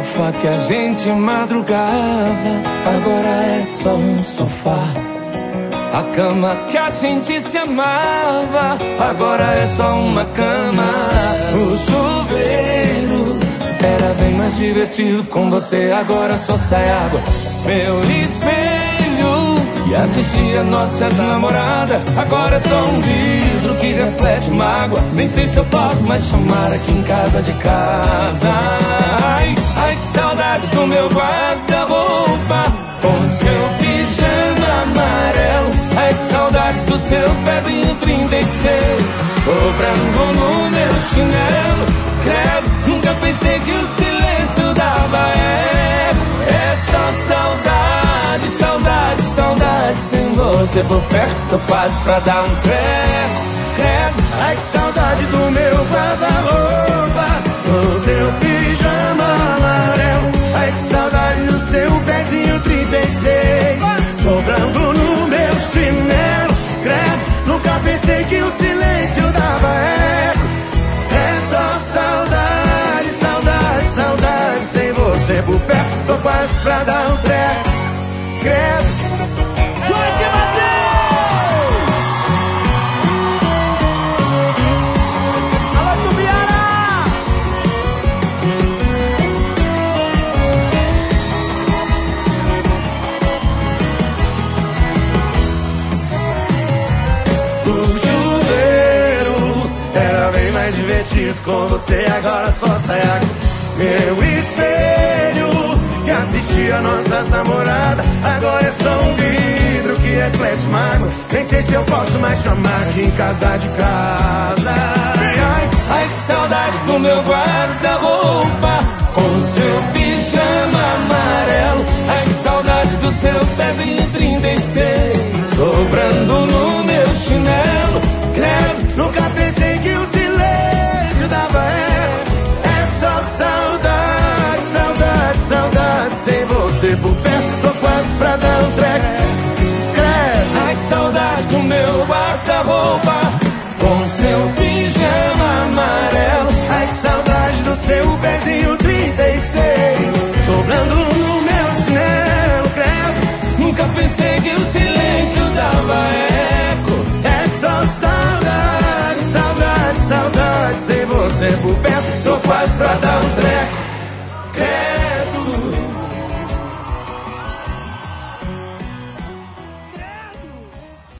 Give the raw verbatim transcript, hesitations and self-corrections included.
sofá que a gente madrugava, agora é só um sofá. A cama que a gente se amava, agora é só uma cama. O chuveiro era bem mais divertido com você, agora só sai água. Meu espelho que assistia nossas namoradas, agora é só um vidro que reflete mágoa. Nem sei se eu posso mais chamar aqui em casa de casa. Ai, ai, que saudades do meu guarda-roupa com seu pijama amarelo. Ai, que saudades do seu pezinho trinta e seis sobrando no meu chinelo. Credo, nunca pensei que o silêncio dava eco. É só saudade, saudade, saudade. Sem você por perto, quase pra dar um treco. Credo, ai, que saudade do meu guarda-roupa com seu pijama amarelo. Ai, que saudade do seu pezinho trinta e seis sobrando no meu chinelo. Credo, nunca pensei que o silêncio dava eco. É só saudade, saudade, saudade. Sem você por perto, tô quase pra dar um treco. Credo. Jorge Matheus! Alô, Tubiara! O chuveiro era bem mais divertido com você, agora só sai água. Meu espelho que assistia nossas namoradas, agora é só um vidro que reflete mágoa. Nem sei se eu posso mais chamar aqui em casa de casa. Ai, ai, ai, que saudades do meu guarda-roupa com seu pijama amarelo. Ai, que saudades do seu pezinho trinta e seis sobrando no meu chinelo. Credo, nunca pensei que o silêncio dava eco. É só saudade, saudade, saudade. Sem você por perto, tô quase pra dar um treco. Credo. Ai, que saudade do meu guarda-roupa com seu pijama amarelo. Ai, que saudade do seu pezinho trinta e seis sobrando no meu chinelo. Credo, nunca pensei que o silêncio dava eco. é só saudade, saudade, saudade. Sem você por perto, tô quase pra dar um treco.